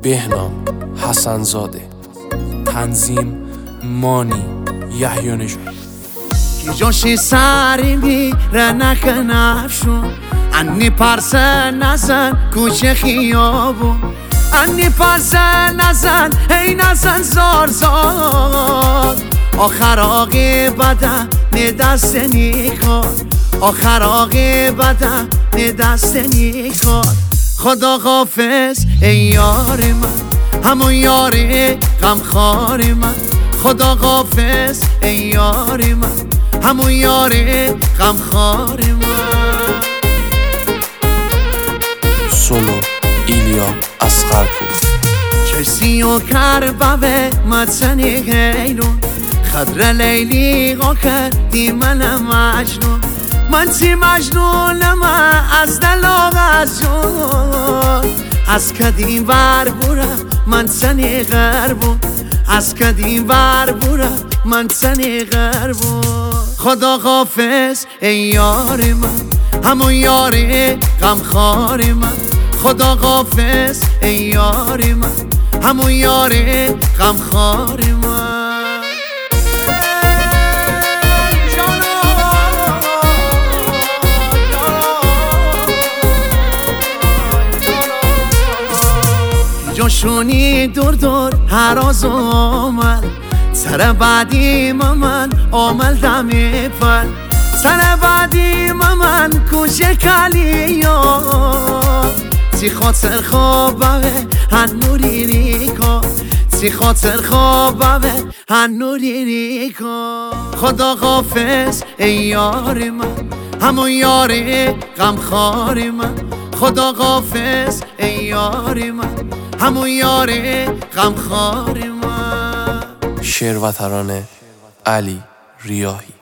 بهنام حسنزاده، تنظیم مانی یحیی نژاد. جوشی سری میره نکنفشون انی پرسه نزن کوچه خیابون انی پرسه نزن ای نزن زار زار آخر آقی بدن دست نیکار آخر آقی بدن دست نیکار خدا حافظ ای یار من همون یار غمخوار من خدا حافظ ای یار من همون یار غمخوار من. سولو ایلیا اصغرپور. چرسی و کربه مدسنی غیرون خضر لیلی غا کردی من مجنون من چی مجنونم از دل و از جون از کدیم ور بورم من سنی غربون از کدیم ور بورم من سنی غربون خدا حافظ ای یار من همون یار غمخوار من خدا حافظ ای یار من همون یار غمخوار من. جوشونی دور دور هراز آمد سر بعدی من آمل دمی پر سر بعدی من کوچه کلیا سی خاطر خوابه هنوری ریکا سی خاطر خوابه هنوری ریکا خدا حافظ ای یار من همون یار غمخوار من خدا حافظ ای یار من همون یار غمخوار من. شعر و ترانه علی ریاحی.